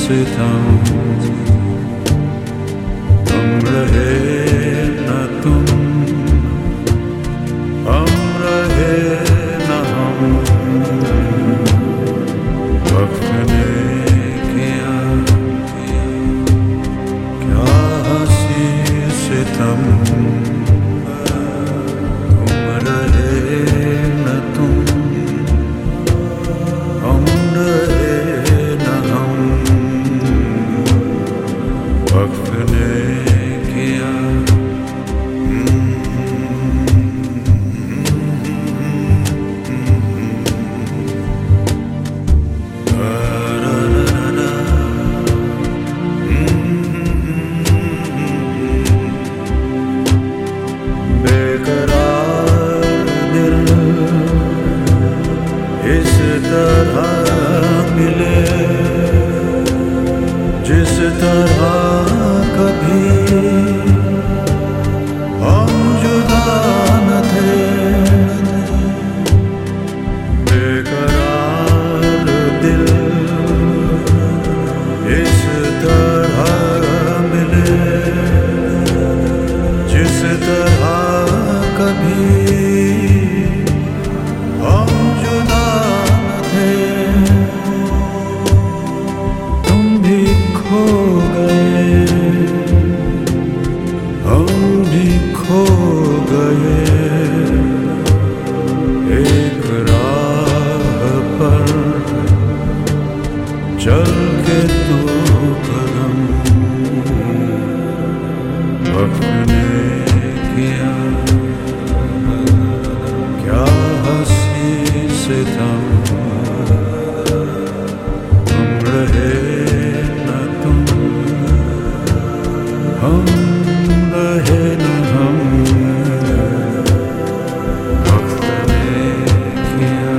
सितम, तुम रहे न तुम, हम रहे न हम। वक्त ने किया क्या हंसी सितम, तुम रहे न तुम, हम रहे न हम। वक्त ने किया इस तरह मिले जिस तरह कभी हम जुदा न थे। बेकरार दिल इस तरह मिले जिस तरह कभी हम जुदा न थे। तुम भी खो गए, हम भी खो गए, एक राह पर चल के तू कदम। वक्त ने किया क्या हंसी सितम, तुम रहे न तुम, हम रहे न हम। वक्त ने किया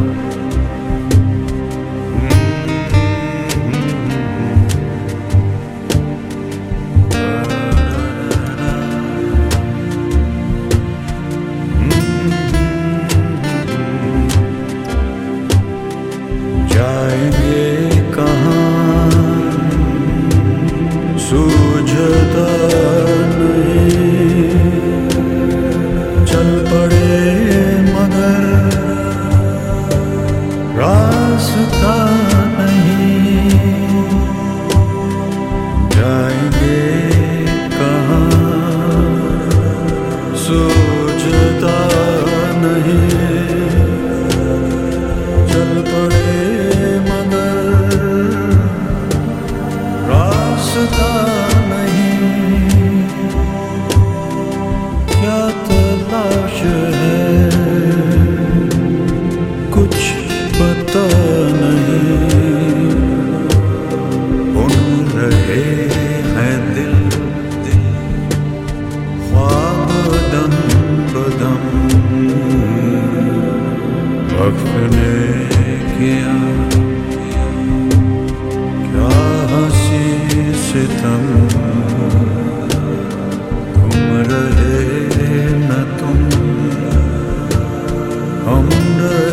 जाएंगे कहाँ सूझता नहीं, चल पड़े मगर रास्ता नहीं। जाएंगे कहाँ सूझता नहीं, चल पड़े मगर रास्ता नहीं। क्या तलाश है कुछ पता नहीं, उन रहे हैं दिल ख्वाब दम बदम। वक्त ने किया क्या हंसी सितम, तुम रहे न तुम, हम रहे